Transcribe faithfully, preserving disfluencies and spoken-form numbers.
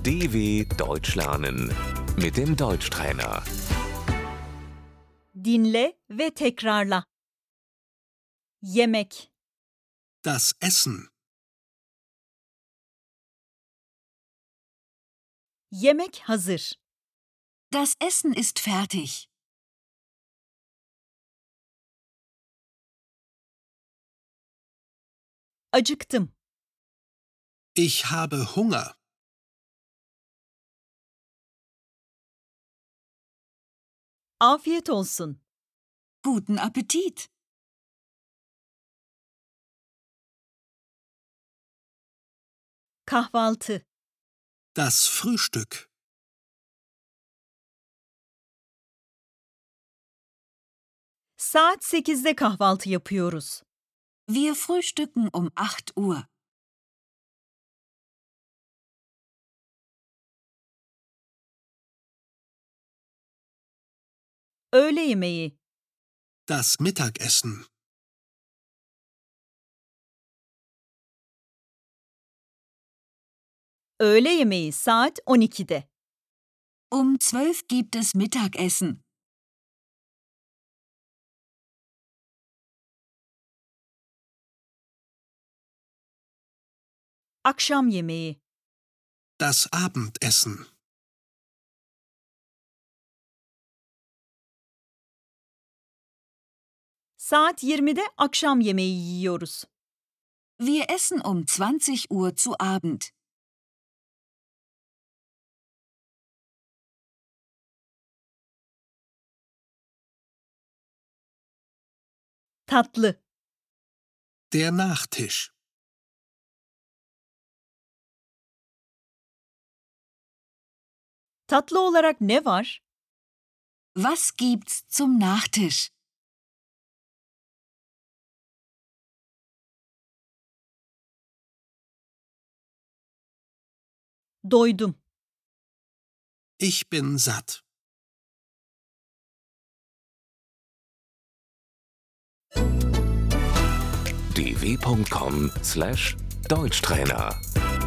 D W Deutsch lernen mit dem Deutschtrainer. Dinle ve tekrarla. Yemek, Das Essen. yemek hazır. Das Essen ist fertig. Acıktım. Ich habe Hunger. Afiyet olsun. Guten Appetit. Kahvaltı, Das Frühstück. saat sekizde kahvaltı yapıyoruz. Wir frühstücken um acht Uhr. Öğle yemeği, Das Mittagessen. öğle yemeği saat on ikide. Um zwölf gibt es Mittagessen. Akşam yemeği, Das Abendessen. saat yirmide akşam yemeği yiyoruz. Wir essen um zwanzig Uhr zu Abend. Tatlı, Der Nachtisch. tatlı olarak ne var? Was gibt's zum Nachtisch? Doydum. Ich bin satt. d w punkt com slash Deutschtrainer